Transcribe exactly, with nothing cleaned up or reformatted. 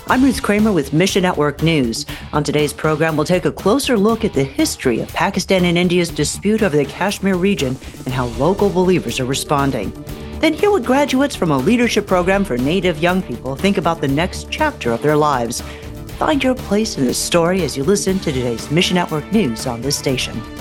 I'm Ruth Kramer with Mission Network News. On today's program, we'll take a closer look at the history of Pakistan and India's dispute over the Kashmir region and how local believers are responding. Then hear what graduates from a leadership program for Native young people think about the next chapter of their lives. Find your place in this story as you listen to today's Mission Network News on this station.